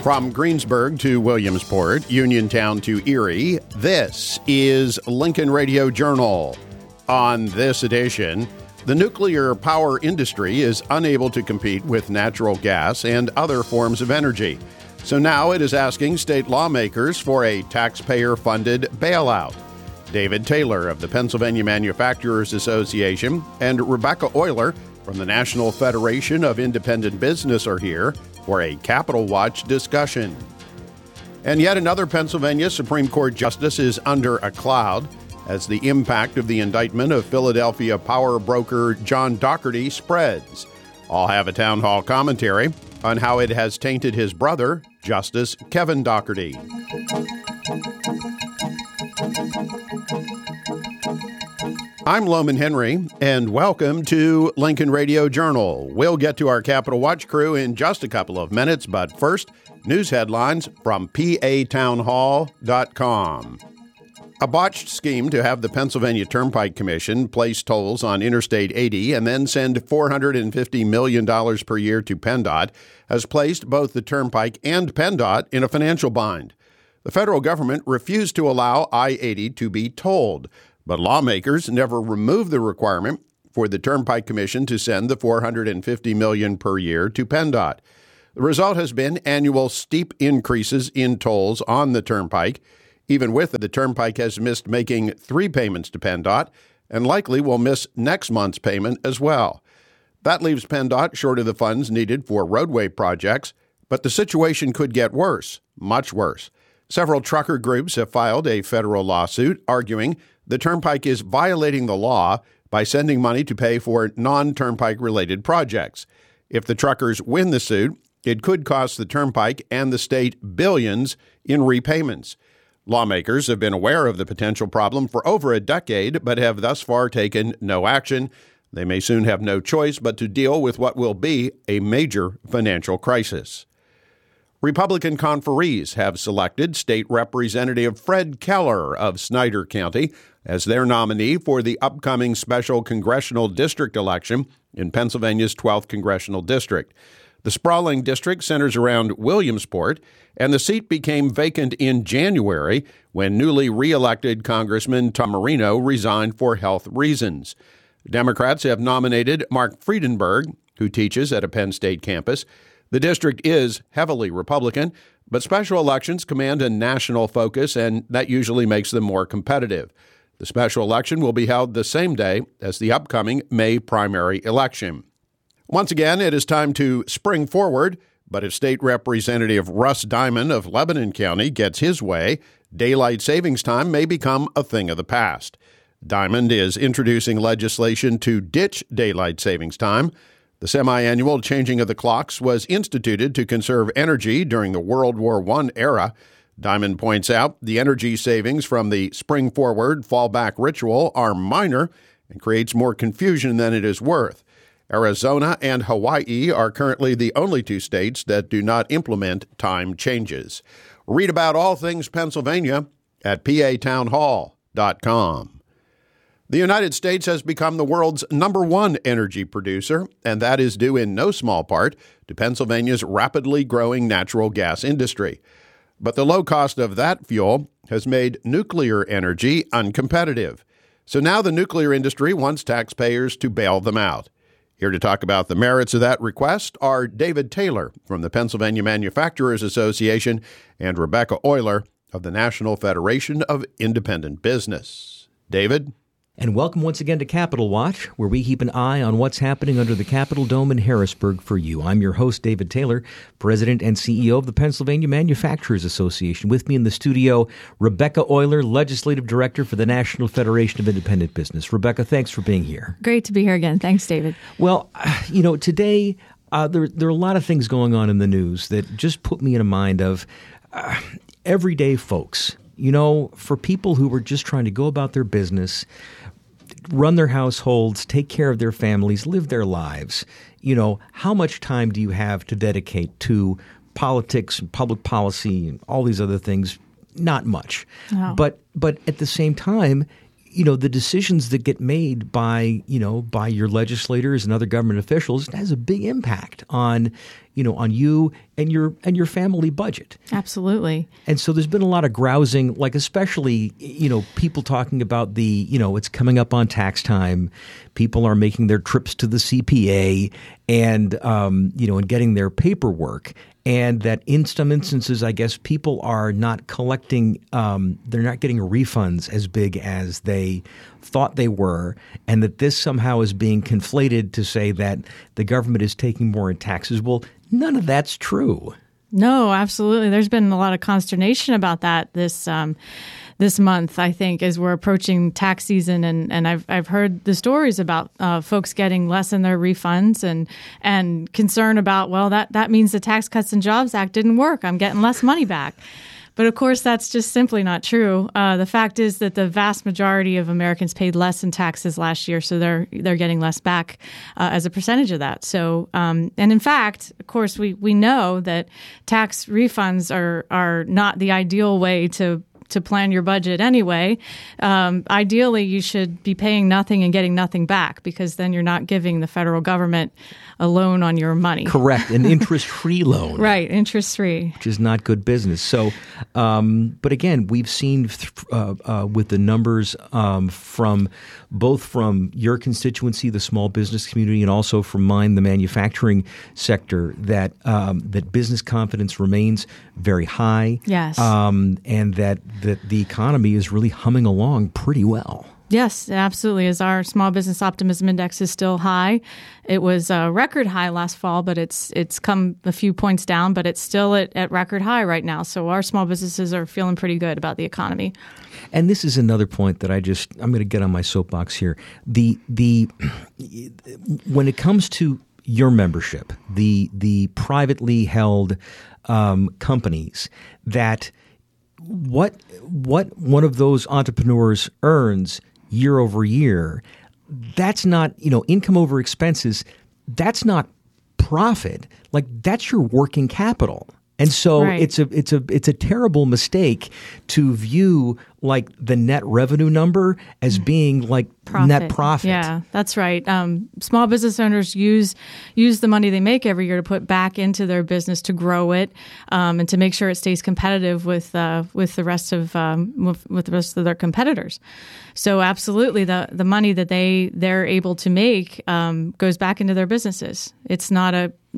From Greensburg to Williamsport, Uniontown to Erie, this is Lincoln Radio Journal. On this edition, the nuclear power industry is unable to compete with natural gas and other forms of energy. So now it is asking state lawmakers for a taxpayer-funded bailout. David Taylor of the Pennsylvania Manufacturers Association and Rebecca Euler from the National Federation of Independent Business are here for a Capitol Watch discussion. And yet another Pennsylvania Supreme Court justice is under a cloud as the impact of the indictment of Philadelphia power broker John Dougherty spreads. I'll have a town hall commentary on how it has tainted his brother, Justice Kevin Dougherty. I'm Loman Henry, and welcome to Lincoln Radio Journal. We'll get to our Capitol Watch crew in just a couple of minutes, but first, news headlines from PATownhall.com. A botched scheme to have the Pennsylvania Turnpike Commission place tolls on Interstate 80 and then send $450 million per year to PennDOT has placed both the Turnpike and PennDOT in a financial bind. The federal government refused to allow I-80 to be tolled, but lawmakers never removed the requirement for the Turnpike Commission to send the $450 million per year to PennDOT. The result has been annual steep increases in tolls on the Turnpike. Even with it, the Turnpike has missed making 3 payments to PennDOT and likely will miss next month's payment as well. That leaves PennDOT short of the funds needed for roadway projects, but the situation could get worse, much worse. Several trucker groups have filed a federal lawsuit arguing the Turnpike is violating the law by sending money to pay for non-Turnpike-related projects. If the truckers win the suit, it could cost the Turnpike and the state billions in repayments. Lawmakers have been aware of the potential problem for over a decade, but have thus far taken no action. They may soon have no choice but to deal with what will be a major financial crisis. Republican conferees have selected State Representative Fred Keller of Snyder County as their nominee for the upcoming special congressional district election in Pennsylvania's 12th congressional district. The sprawling district centers around Williamsport, and the seat became vacant in January when newly re-elected Congressman Tom Marino resigned for health reasons. Democrats have nominated Mark Friedenberg, who teaches at a Penn State campus. The district is heavily Republican, but special elections command a national focus, and that usually makes them more competitive. The special election will be held the same day as the upcoming May primary election. Once again, it is time to spring forward, but if State Representative Russ Diamond of Lebanon County gets his way, daylight savings time may become a thing of the past. Diamond is introducing legislation to ditch daylight savings time. The semi-annual changing of the clocks was instituted to conserve energy during the World War I era. Diamond points out the energy savings from the spring forward fallback ritual are minor and creates more confusion than it is worth. Arizona and Hawaii are currently the only 2 states that do not implement time changes. Read about all things Pennsylvania at PATownhall.com. The United States has become the world's #1 energy producer, and that is due in no small part to Pennsylvania's rapidly growing natural gas industry. But the low cost of that fuel has made nuclear energy uncompetitive. So now the nuclear industry wants taxpayers to bail them out. Here to talk about the merits of that request are David Taylor from the Pennsylvania Manufacturers Association and Rebecca Euler of the National Federation of Independent Business. David? And welcome once again to Capitol Watch, where we keep an eye on what's happening under the Capitol Dome in Harrisburg for you. I'm your host, David Taylor, President and CEO of the Pennsylvania Manufacturers Association. With me in the studio, Rebecca Euler, Legislative Director for the National Federation of Independent Business. Rebecca, thanks for being here. Great to be here again. Thanks, David. Well, today there are a lot of things going on in the news that just put me in a mind of everyday folks. For people who are just trying to go about their business, run their households, take care of their families, live their lives. How much time do you have to dedicate to politics and public policy and all these other things? Not much. No. But at the same time, the decisions that get made by your legislators and other government officials has a big impact on, on you and your family budget. Absolutely. And so there's been a lot of grousing, like especially, people talking about it's coming up on tax time. People are making their trips to the CPA and, and getting their paperwork. And that in some instances, I guess people are not collecting, they're not getting refunds as big as they thought they were, and that this somehow is being conflated to say that the government is taking more in taxes. Well, none of that's true. No, absolutely. There's been a lot of consternation about that this month, I think, as we're approaching tax season, and I've heard the stories about folks getting less in their refunds and concern about, well, that means the Tax Cuts and Jobs Act didn't work. I'm getting less money back. But of course, that's just simply not true. The fact is that the vast majority of Americans paid less in taxes last year, so they're getting less back as a percentage of that. So, and in fact, of course, we know that tax refunds are not the ideal way to plan your budget anyway. Ideally, you should be paying nothing and getting nothing back, because then you're not giving the federal government a loan on your money. Correct, an interest-free loan. Right, interest-free. Which is not good business. So, but again, we've seen with the numbers from your constituency, the small business community, and also from mine, the manufacturing sector, that business confidence remains very high. Yes. And that the economy is really humming along pretty well. Yes, absolutely. As our small business optimism index is still high. It was a record high last fall, but it's come a few points down, but it's still at record high right now. So our small businesses are feeling pretty good about the economy. And this is another point that I'm going to get on my soapbox here. When it comes to your membership, the privately held companies, that what one of those entrepreneurs earns year over year, that's not, income over expenses, that's not profit. Like, that's your working capital. And so right. it's a terrible mistake to view like the net revenue number as being like net profit. Yeah, that's right. Small business owners use the money they make every year to put back into their business to grow it and to make sure it stays competitive with the rest of their competitors. So absolutely, the money that they're able to make goes back into their businesses. It's not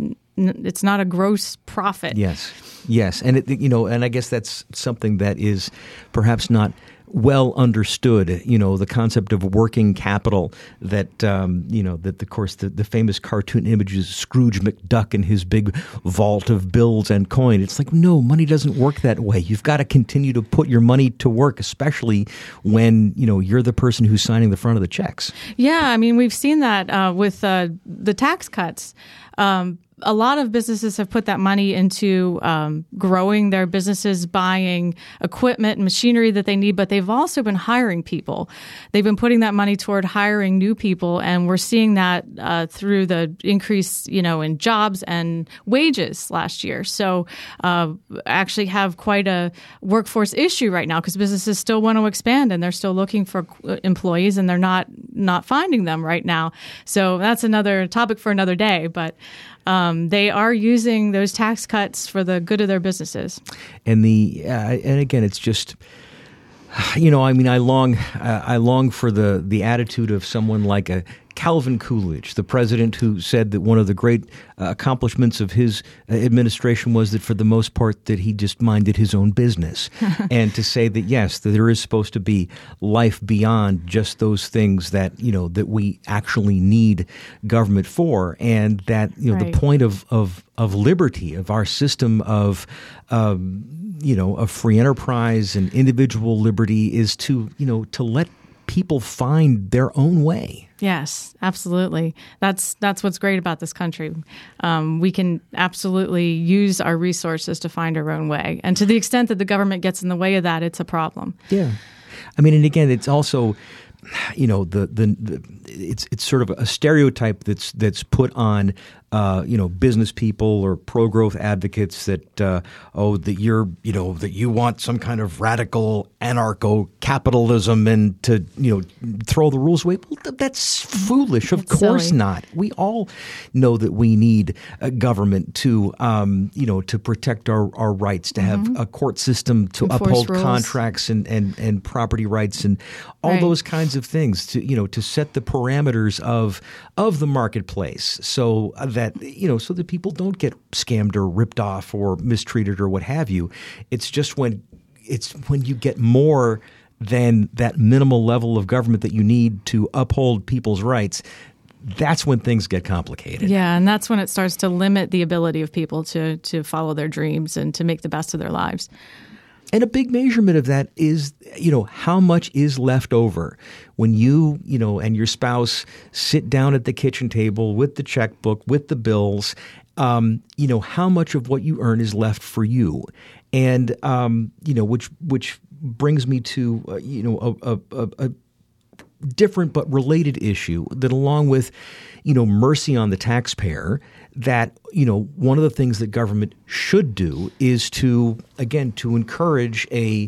a gross profit. Yes, and and I guess that's something that is perhaps not well understood. The concept of working capital. That of course the famous cartoon images of Scrooge McDuck and his big vault of bills and coin. It's like, no, money doesn't work that way. You've got to continue to put your money to work, especially when you're the person who's signing the front of the checks. Yeah, I mean, we've seen that with the tax cuts. A lot of businesses have put that money into growing their businesses, buying equipment and machinery that they need, but they've also been hiring people. They've been putting that money toward hiring new people, and we're seeing that through the increase, in jobs and wages last year. So actually have quite a workforce issue right now, because businesses still want to expand and they're still looking for employees, and they're not finding them right now. So that's another topic for another day, but they are using those tax cuts for the good of their businesses. And and again, it's just, I long for the attitude of someone like a Calvin Coolidge, the president who said that one of the great accomplishments of his administration was that for the most part that he just minded his own business. And to say that, yes, that there is supposed to be life beyond just those things that, that we actually need government for. And that, right. The point of liberty, of our system of free enterprise and individual liberty is to let people find their own way. Yes, absolutely. That's what's great about this country. We can absolutely use our resources to find our own way. And to the extent that the government gets in the way of that, it's a problem. Yeah. I mean, and again, it's also, it's sort of a stereotype that's put on business people or pro-growth advocates that that you want some kind of radical anarcho-capitalism and to throw the rules away. Well, that's foolish. Of course silly. not. We all know that we need a government to to protect our rights, to have a court system to Enforce uphold rules. contracts and property rights and all Right. those kinds of things to set the parameters of the marketplace so that people don't get scammed or ripped off or mistreated or what have you. It's just when you get more than that minimal level of government that you need to uphold people's rights, that's when things get complicated. Yeah, and that's when it starts to limit the ability of people to follow their dreams and to make the best of their lives. And a big measurement of that is, how much is left over when you and your spouse sit down at the kitchen table with the checkbook, with the bills, how much of what you earn is left for you. And, which brings me to, a different but related issue that along with, mercy on the taxpayer, that, one of the things that government should do is to encourage a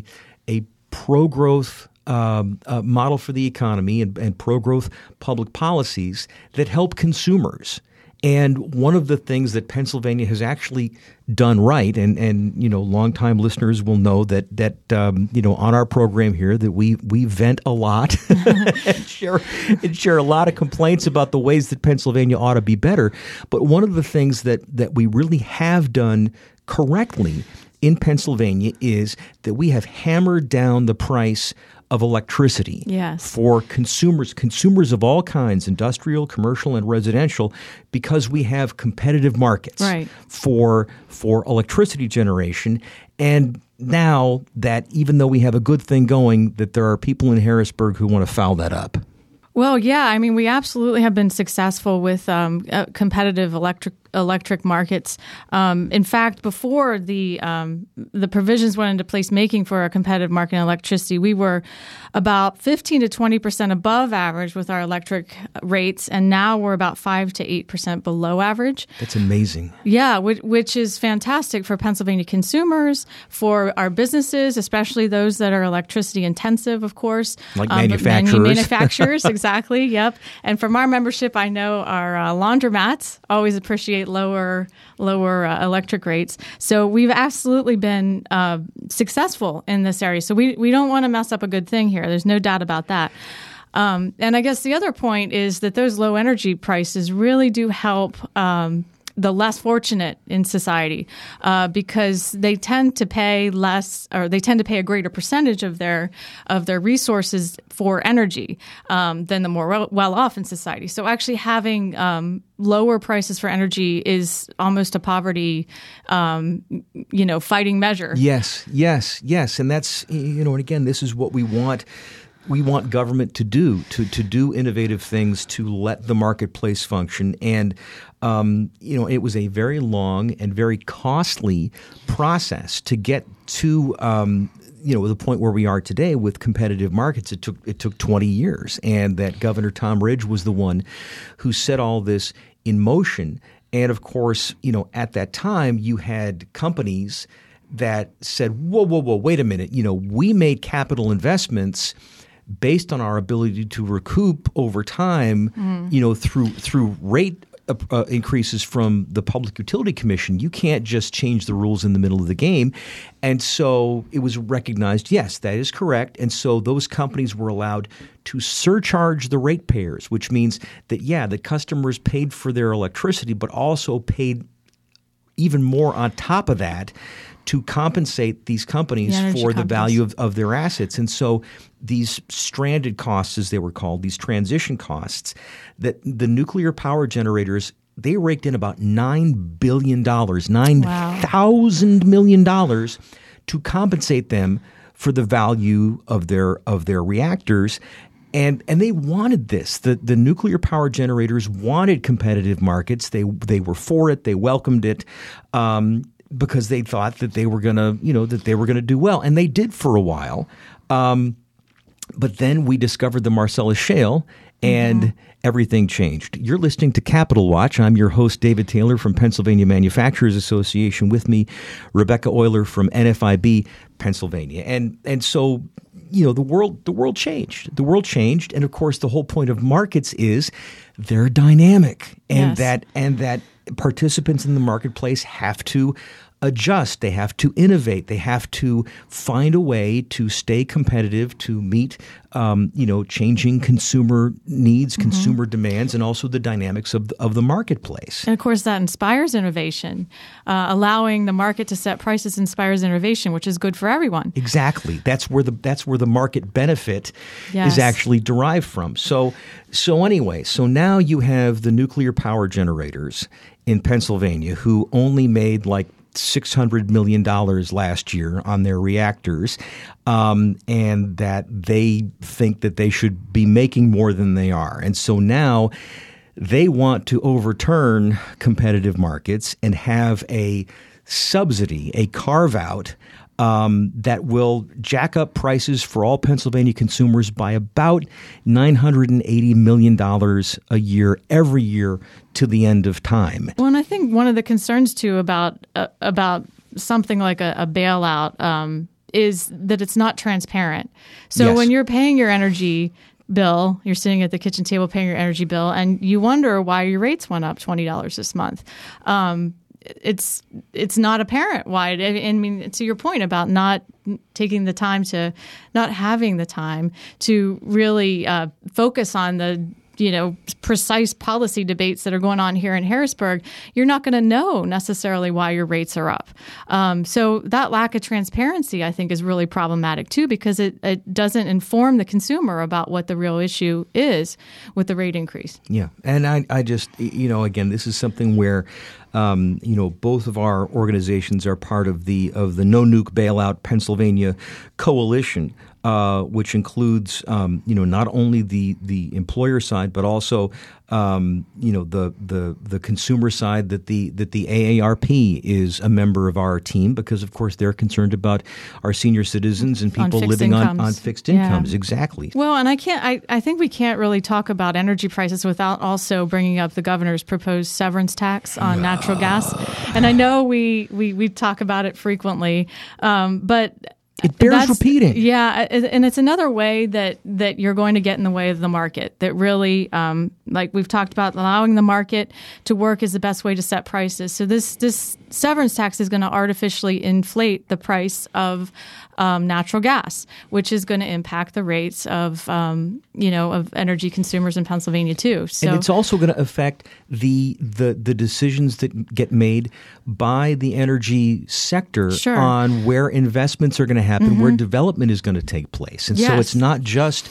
pro-growth model for the economy and pro-growth public policies that help consumers. And one of the things that Pennsylvania has actually done right, and longtime listeners will know that on our program here that we vent a lot and share a lot of complaints about the ways that Pennsylvania ought to be better. But one of the things that we really have done correctly in Pennsylvania is that we have hammered down the price of electricity for consumers of all kinds, industrial, commercial, and residential, because we have competitive markets for electricity generation. And now that even though we have a good thing going, that there are people in Harrisburg who want to foul that up. Well, yeah, I mean, we absolutely have been successful with competitive electric markets. In fact, before the provisions went into place making for a competitive market in electricity, we were about 15 to 20% above average with our electric rates, and now we're about 5 to 8% below average. That's amazing. Yeah, which is fantastic for Pennsylvania consumers, for our businesses, especially those that are electricity intensive, of course. Like manufacturers. Manufacturers, exactly, yep. And from our membership, I know our laundromats always appreciate lower electric rates. So we've absolutely been successful in this area. So we don't want to mess up a good thing here. There's no doubt about that. And I guess the other point is that those low energy prices really do help the less fortunate in society because they tend to pay less, or they tend to pay a greater percentage of their resources for energy than the more well-off in society. So actually having lower prices for energy is almost a poverty, fighting measure. Yes. And that's, and again, this is what we want. We want government to do innovative things to let the marketplace function. And, it was a very long and very costly process to get to, the point where we are today with competitive markets. It took 20 years. And that Governor Tom Ridge was the one who set all this in motion. And of course, at that time, you had companies that said, whoa, wait a minute. We made capital investments based on our ability to recoup over time, through rate increases from the Public Utility Commission. You can't just change the rules in the middle of the game. And so it was recognized, yes, that is correct. And so those companies were allowed to surcharge the ratepayers, which means that, the customers paid for their electricity, but also paid even more on top of that to compensate these companies for the value of their assets. And so these stranded costs, as they were called, these transition costs, that the nuclear power generators, they raked in about $9 billion, $9,000 million to compensate them for the value of their reactors. And they wanted this. The nuclear power generators wanted competitive markets. They were for it. They welcomed it. Because they thought that they were going to do well. And they did for a while. But then we discovered the Marcellus Shale, and everything changed. You're listening to Capital Watch. I'm your host, David Taylor from Pennsylvania Manufacturers Association. With me, Rebecca Euler from NFIB Pennsylvania. And so, you know, the world changed. The world changed, and of course, the whole point of markets is they're dynamic, and that participants in the marketplace have to adjust. They have to innovate. They have to find a way to stay competitive, to meet, changing consumer needs, consumer demands, and also the dynamics of the marketplace. And of course, that inspires innovation. Allowing the market to set prices inspires innovation, which is good for everyone. Exactly. That's where the market benefit is actually derived from. So now you have the nuclear power generators in Pennsylvania who only made like $600 million last year on their reactors, and that they think that they should be making more than they are. And so now they want to overturn competitive markets and have a subsidy, a carve-out that will jack up prices for all Pennsylvania consumers by about $980 million a year, every year to the end of time. Well, and I think one of the concerns, too, about something like a bailout is that it's not transparent. So when you're paying your energy bill, you're sitting at the kitchen table paying your energy bill, and you wonder why your rates went up $20 this month. It's not apparent why. I mean, to your point about not having the time to really focus on the precise policy debates that are going on here in Harrisburg, you're not going to know necessarily why your rates are up. So that lack of transparency, I think, is really problematic too, because it doesn't inform the consumer about what the real issue is with the rate increase. Yeah, and I just, again, this is something where both of our organizations are part of the No Nuke Bailout Pennsylvania Coalition, which includes not only the employer side but also the consumer side, that the AARP is a member of our team, because of course they're concerned about our senior citizens and people living on fixed incomes. Exactly. Well, and I think we can't really talk about energy prices without also bringing up the governor's proposed severance tax on natural gas. And I know we talk about it frequently, but it bears repeating. Yeah, and it's another way that you're going to get in the way of the market. That really, like we've talked about, allowing the market to work is the best way to set prices. So this severance tax is going to artificially inflate the price of natural gas, which is going to impact the rates of energy consumers in Pennsylvania too. So, and it's also going to affect the decisions that get made by the energy sector on where investments are going to happen, where development is going to take place. And so it's not just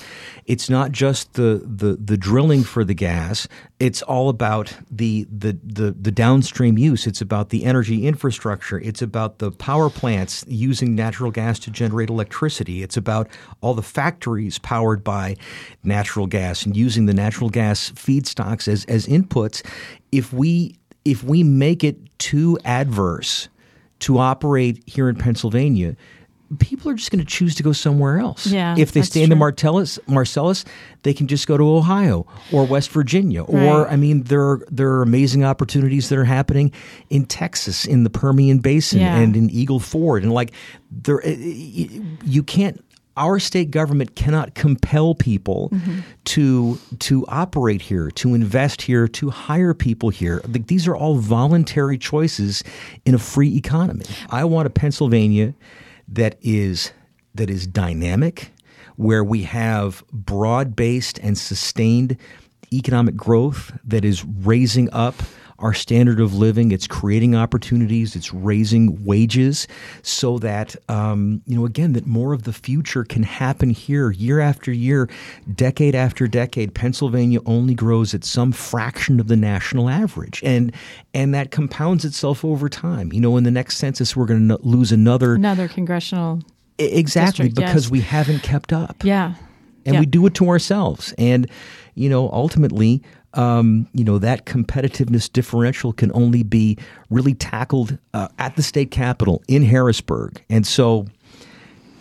the drilling for the gas. It's all about the downstream use. It's about the energy infrastructure. It's about the power plants using natural gas to generate electricity. It's about all the factories powered by natural gas and using the natural gas feedstocks as inputs. If we make it too adverse to operate here in Pennsylvania, people are just going to choose to go somewhere else. Yeah, if they stay in the Marcellus, they can just go to Ohio or West Virginia. Right. Or, I mean, there are amazing opportunities that are happening in Texas, in the Permian Basin, and in Eagle Ford. And you can't. Our state government cannot compel people to operate here, to invest here, to hire people here. These are all voluntary choices in a free economy. I want a Pennsylvania that is dynamic, where we have broad-based and sustained economic growth that is raising up our standard of living. It's creating opportunities. It's raising wages so that, again, that more of the future can happen here year after year, decade after decade. Pennsylvania only grows at some fraction of the national average. And that compounds itself over time. In the next census, we're going to lose another congressional exactly district, because we haven't kept up. Yeah. And we do it to ourselves. And, ultimately, that competitiveness differential can only be really tackled at the state capitol in Harrisburg. And so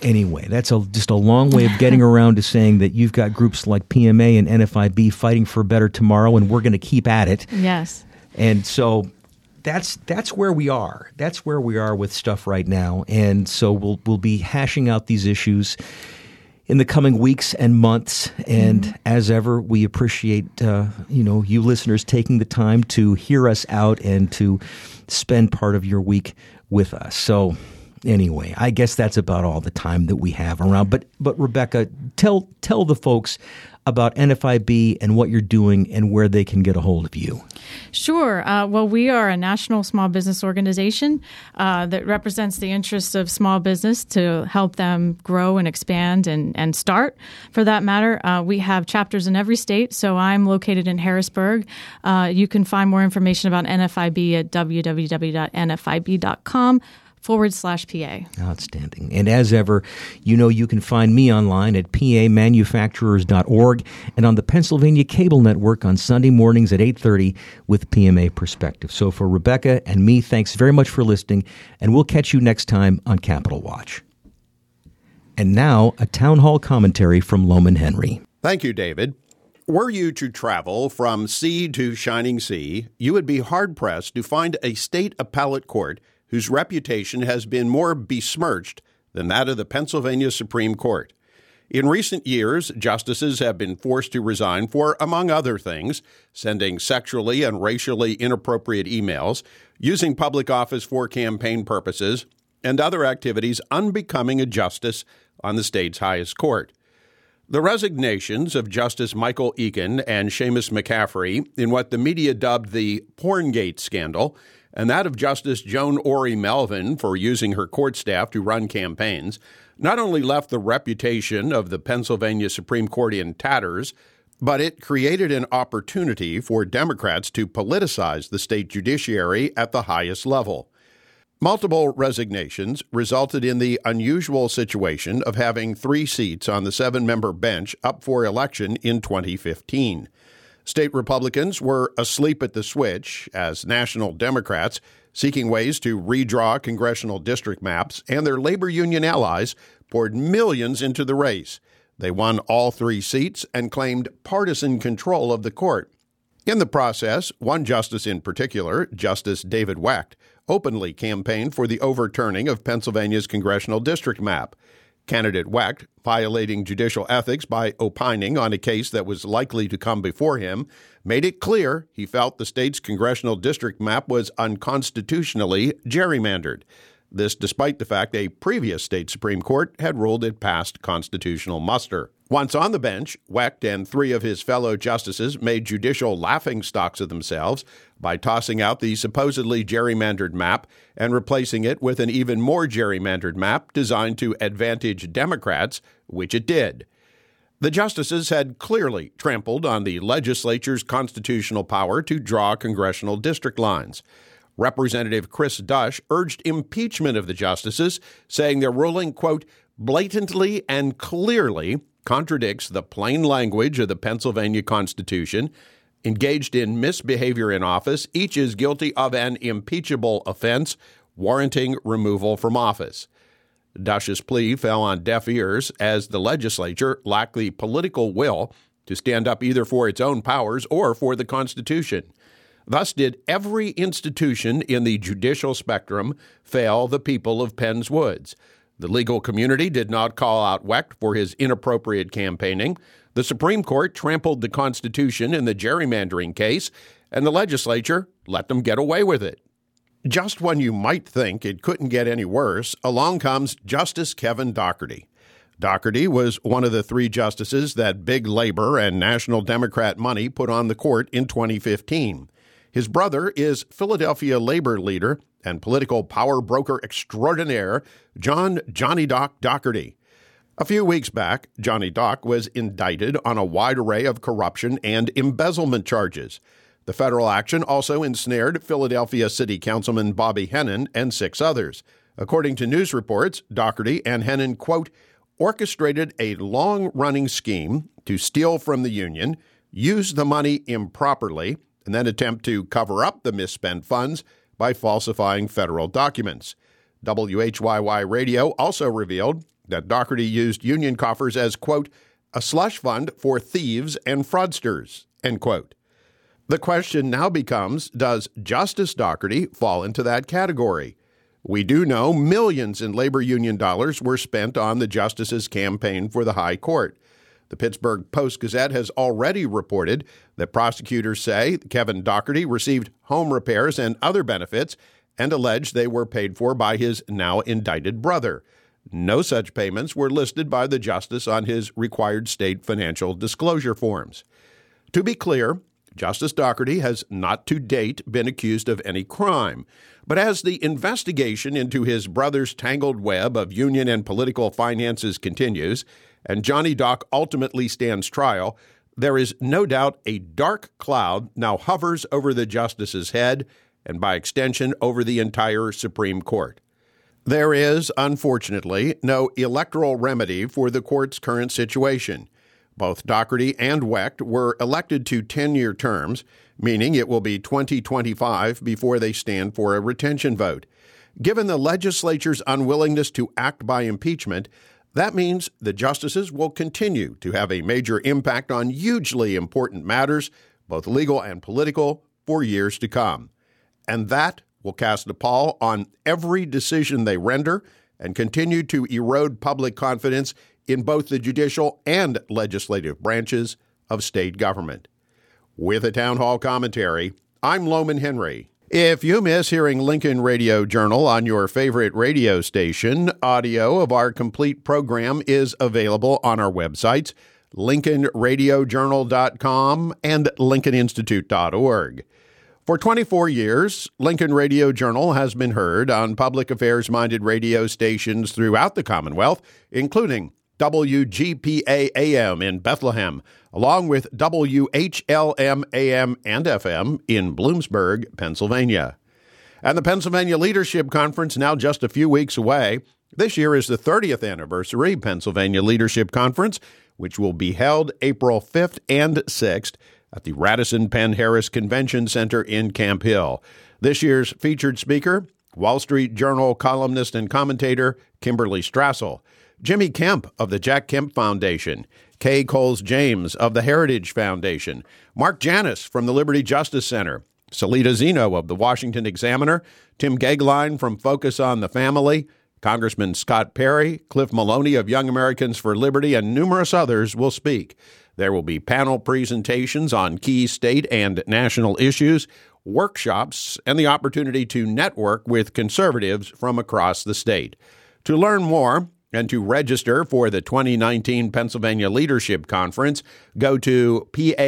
Anyway, that's just a long way of getting around to saying that you've got groups like PMA and NFIB fighting for a better tomorrow, and we're going to keep at it. Yes. And so that's where we are. That's where we are with stuff right now. And so we'll be hashing out these issues in the coming weeks and months. And as ever, we appreciate you listeners taking the time to hear us out and to spend part of your week with us. So anyway, I guess that's about all the time that we have around. But Rebecca, tell the folks about NFIB and what you're doing and where they can get a hold of you. Sure. Well, we are a national small business organization that represents the interests of small business to help them grow and expand and start. For that matter, we have chapters in every state. So I'm located in Harrisburg. You can find more information about NFIB at www.nfib.com/PA. Outstanding. And as ever, you can find me online at pamanufacturers.org and on the Pennsylvania Cable Network on Sunday mornings at 8:30 with PMA Perspective. So for Rebecca and me, thanks very much for listening, and we'll catch you next time on Capital Watch. And now, a town hall commentary from Loman Henry. Thank you, David. Were you to travel from sea to shining sea, you would be hard-pressed to find a state appellate court whose reputation has been more besmirched than that of the Pennsylvania Supreme Court. In recent years, justices have been forced to resign for, among other things, sending sexually and racially inappropriate emails, using public office for campaign purposes, and other activities unbecoming a justice on the state's highest court. The resignations of Justice Michael Eakin and Seamus McCaffrey in what the media dubbed the Porngate scandal, and that of Justice Joan Ori Melvin for using her court staff to run campaigns, not only left the reputation of the Pennsylvania Supreme Court in tatters, but it created an opportunity for Democrats to politicize the state judiciary at the highest level. Multiple resignations resulted in the unusual situation of having 3 seats on the 7-member bench up for election in 2015. State Republicans were asleep at the switch as national Democrats, seeking ways to redraw congressional district maps, and their labor union allies poured millions into the race. They won all 3 seats and claimed partisan control of the court. In the process, one justice in particular, Justice David Wecht, openly campaigned for the overturning of Pennsylvania's congressional district map. Candidate Wecht, violating judicial ethics by opining on a case that was likely to come before him, made it clear he felt the state's congressional district map was unconstitutionally gerrymandered. This despite the fact a previous state Supreme Court had ruled it passed constitutional muster. Once on the bench, Wecht and 3 of his fellow justices made judicial laughingstocks of themselves by tossing out the supposedly gerrymandered map and replacing it with an even more gerrymandered map designed to advantage Democrats, which it did. The justices had clearly trampled on the legislature's constitutional power to draw congressional district lines. Representative Chris Dush urged impeachment of the justices, saying their ruling, quote, blatantly and clearly contradicts the plain language of the Pennsylvania Constitution. Engaged in misbehavior in office, each is guilty of an impeachable offense, warranting removal from office. Dush's plea fell on deaf ears as the legislature lacked the political will to stand up either for its own powers or for the Constitution. Thus did every institution in the judicial spectrum fail the people of Penn's Woods. The legal community did not call out Wecht for his inappropriate campaigning. The Supreme Court trampled the Constitution in the gerrymandering case, and the legislature let them get away with it. Just when you might think it couldn't get any worse, along comes Justice Kevin Dougherty. Dougherty was one of the 3 justices that big labor and National Democrat money put on the court in 2015. His brother is Philadelphia labor leader and political power broker extraordinaire Johnny Doc Dougherty. A few weeks back, Johnny Doc was indicted on a wide array of corruption and embezzlement charges. The federal action also ensnared Philadelphia City Councilman Bobby Hennon and 6 others. According to news reports, Dougherty and Hennon, quote, orchestrated a long-running scheme to steal from the union, use the money improperly, and then attempt to cover up the misspent funds by falsifying federal documents. WHYY Radio also revealed that Dougherty used union coffers as, quote, a slush fund for thieves and fraudsters, end quote. The question now becomes, does Justice Dougherty fall into that category? We do know millions in labor union dollars were spent on the justice's campaign for the high court. The Pittsburgh Post-Gazette has already reported that prosecutors say Kevin Dougherty received home repairs and other benefits and alleged they were paid for by his now indicted brother. No such payments were listed by the justice on his required state financial disclosure forms. To be clear, Justice Dougherty has not to date been accused of any crime, but as the investigation into his brother's tangled web of union and political finances continues, and Johnny Doc ultimately stands trial, there is no doubt a dark cloud now hovers over the justice's head and by extension over the entire Supreme Court. There is, unfortunately, no electoral remedy for the court's current situation. Both Dougherty and Wecht were elected to 10-year terms, meaning it will be 2025 before they stand for a retention vote. Given the legislature's unwillingness to act by impeachment, that means the justices will continue to have a major impact on hugely important matters, both legal and political, for years to come. And that will cast a pall on every decision they render and continue to erode public confidence in both the judicial and legislative branches of state government. With a town hall commentary, I'm Loman Henry. If you miss hearing Lincoln Radio Journal on your favorite radio station, audio of our complete program is available on our websites, LincolnRadioJournal.com and LincolnInstitute.org. For 24 years, Lincoln Radio Journal has been heard on public affairs-minded radio stations throughout the Commonwealth, including WGPA-AM in Bethlehem, along with WHLM-AM and FM in Bloomsburg, Pennsylvania. And the Pennsylvania Leadership Conference now just a few weeks away. This year is the 30th anniversary Pennsylvania Leadership Conference, which will be held April 5th and 6th at the Radisson Penn Harris Convention Center in Camp Hill. This year's featured speaker, Wall Street Journal columnist and commentator Kimberly Strassel, Jimmy Kemp of the Jack Kemp Foundation, Kay Coles James of the Heritage Foundation, Mark Janis from the Liberty Justice Center, Salita Zeno of the Washington Examiner, Tim Gagline from Focus on the Family, Congressman Scott Perry, Cliff Maloney of Young Americans for Liberty, and numerous others will speak. There will be panel presentations on key state and national issues, workshops, and the opportunity to network with conservatives from across the state. To learn more and to register for the 2019 Pennsylvania Leadership Conference, go to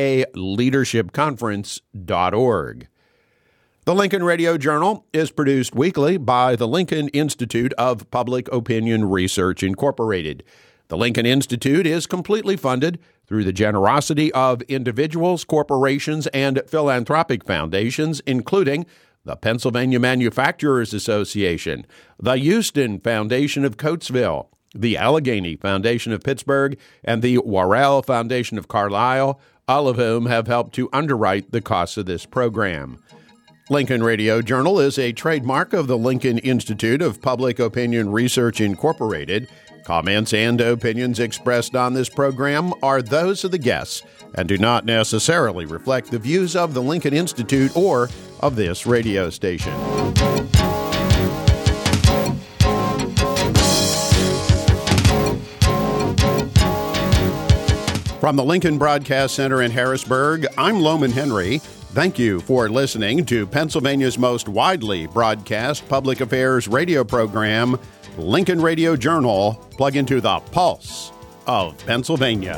paleadershipconference.org. The Lincoln Radio Journal is produced weekly by the Lincoln Institute of Public Opinion Research, Incorporated. The Lincoln Institute is completely funded through the generosity of individuals, corporations, and philanthropic foundations, including the Pennsylvania Manufacturers Association, the Houston Foundation of Coatesville, the Allegheny Foundation of Pittsburgh, and the Worrell Foundation of Carlisle, all of whom have helped to underwrite the costs of this program. Lincoln Radio Journal is a trademark of the Lincoln Institute of Public Opinion Research, Incorporated. Comments and opinions expressed on this program are those of the guests and do not necessarily reflect the views of the Lincoln Institute or of this radio station. From the Lincoln Broadcast Center in Harrisburg, I'm Loman Henry. Thank you for listening to Pennsylvania's most widely broadcast public affairs radio program, Lincoln Radio Journal. Plug into the pulse of Pennsylvania.